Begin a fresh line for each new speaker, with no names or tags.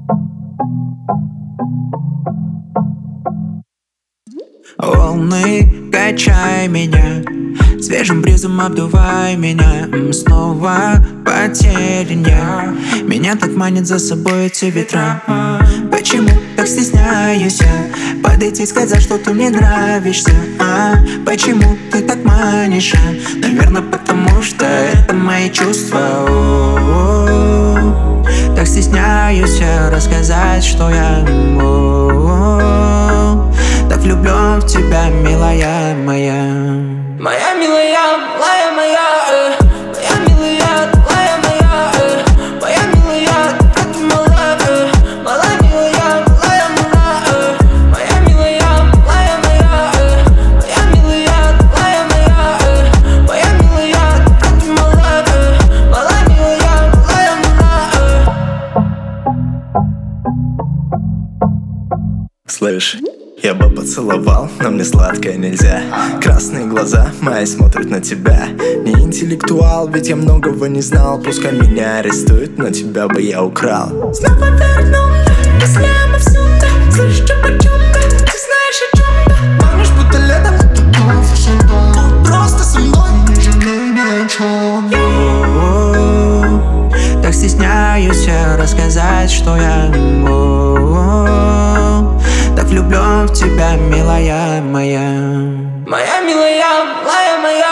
Волны, качай меня, свежим бризом обдувай меня. Снова потерян я, меня так манит за собой эти ветра. Почему так стесняюсь я подойти и сказать, что ты мне нравишься? Почему ты так манишь? Наверное, потому что это мои чувства. Так стесняюсь я рассказать, что я так влюблен в тебя, милая моя.
Моя милая, милая моя, моя милая, милая моя, моя милая, как малая, малая милая, милая моя, моя милая, милая моя, моя милая, милая моя, моя милая, как малая, малая милая, милая моя.
Слышь, я бы поцеловал, но мне сладкое нельзя. Красные глаза мои смотрят на тебя. Не интеллектуал, ведь я многого не знал. Пускай меня арестуют, но тебя бы я украл.
Снова верну, если мы в сон, да. Слышишь, что почем, да? Ты знаешь, о чем, да? Помнишь, будто летом это было всегда. Будь просто со мной, не жалей ни о чем.
Так стесняюсь я рассказать, что я так влюблен в тебя, милая моя.
Моя милая, милая моя.